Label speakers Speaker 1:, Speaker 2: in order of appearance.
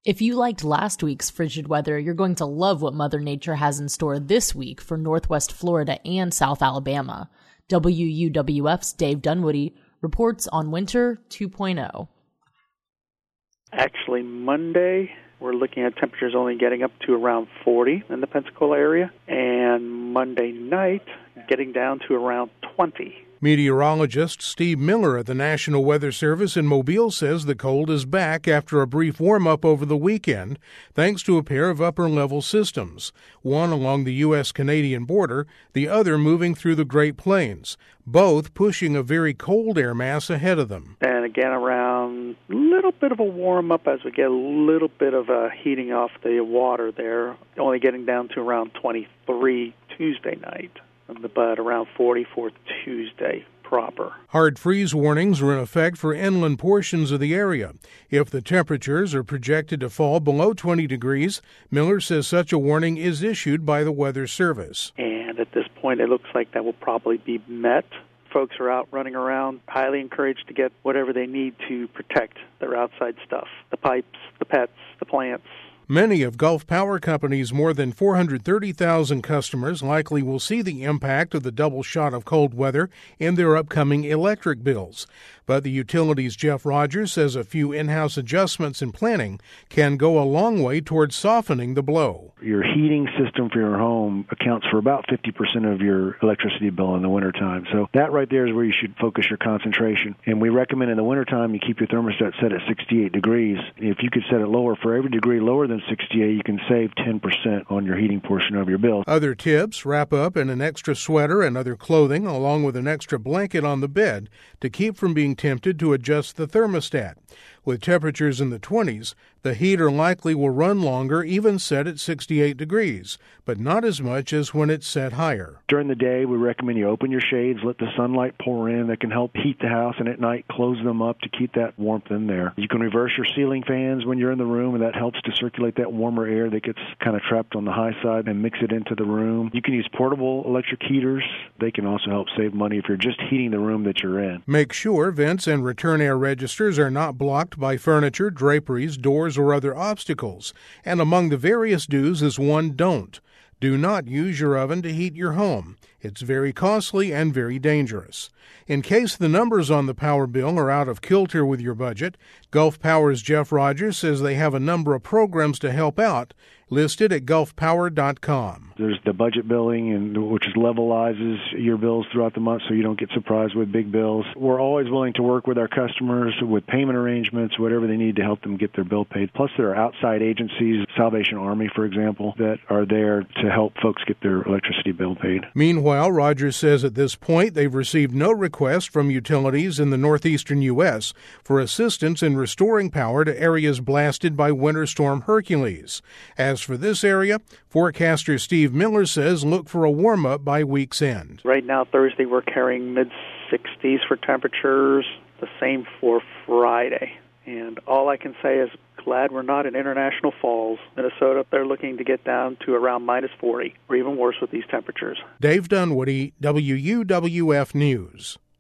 Speaker 1: If you liked last week's frigid weather, you're going to love what Mother Nature has in store this week for Northwest Florida and South Alabama. WUWF's Dave Dunwoody reports on Winter 2.0.
Speaker 2: Actually, Monday, we're looking at temperatures only getting up to around 40 in the Pensacola area, and Monday night getting down to around 20.
Speaker 3: Meteorologist Steve Miller at the National Weather Service in Mobile says the cold is back after a brief warm-up over the weekend, thanks to a pair of upper-level systems, one along the U.S.-Canadian border, the other moving through the Great Plains, both pushing a very cold air mass ahead of them.
Speaker 2: And again, around a little bit of a warm-up as we get a little bit of a heating off the water there, only getting down to around 23 Tuesday night, but around 40 for Tuesday proper.
Speaker 3: Hard freeze warnings are in effect for inland portions of the area. If the temperatures are projected to fall below 20 degrees, Miller says such a warning is issued by the Weather Service.
Speaker 2: And at this point, it looks like that will probably be met. Folks are out running around, highly encouraged to get whatever they need to protect their outside stuff, the pipes, the pets, the plants.
Speaker 3: Many of Gulf Power Company's more than 430,000 customers likely will see the impact of the double shot of cold weather in their upcoming electric bills. But the utility's Jeff Rogers says a few in-house adjustments and planning can go a long way towards softening the blow.
Speaker 4: Your heating system for your home accounts for about 50% of your electricity bill in the wintertime. So that right there is where you should focus your concentration. And we recommend in the wintertime you keep your thermostat set at 68 degrees. If you could set it lower, for every degree lower than 68, you can save 10% on your heating portion of your bill.
Speaker 3: Other tips: wrap up in an extra sweater and other clothing along with an extra blanket on the bed to keep from being tempted to adjust the thermostat. With temperatures in the 20s, the heater likely will run longer, even set at 68 degrees, but not as much as when it's set higher.
Speaker 4: During the day, we recommend you open your shades, let the sunlight pour in. That can help heat the house, and at night, close them up to keep that warmth in there. You can reverse your ceiling fans when you're in the room, and that helps to circulate that warmer air that gets kind of trapped on the high side and mix it into the room. You can use portable electric heaters. They can also help save money if you're just heating the room that you're in.
Speaker 3: Make sure vents and return air registers are not blocked by furniture, draperies, doors, or other obstacles. And among the various do's is one don't. Do not use your oven to heat your home. It's very costly and very dangerous. In case the numbers on the power bill are out of kilter with your budget, Gulf Power's Jeff Rogers says they have a number of programs to help out, listed at gulfpower.com.
Speaker 4: There's the budget billing, which levelizes your bills throughout the month so you don't get surprised with big bills. We're always willing to work with our customers with payment arrangements, whatever they need to help them get their bill paid. Plus, there are outside agencies, Salvation Army, for example, that are there to help folks get their electricity bill paid.
Speaker 3: Meanwhile, Rogers says at this point they've received no request from utilities in the northeastern U.S. for assistance in restoring power to areas blasted by Winter Storm Hercules. As for this area, forecaster Steve Miller says look for a warm-up by week's end.
Speaker 2: Right now, Thursday, we're carrying mid-60s for temperatures, the same for Friday. And all I can say is glad we're not in International Falls, Minnesota. They're looking to get down to around minus 40, or even worse with these temperatures.
Speaker 3: Dave Dunwoody, WUWF News.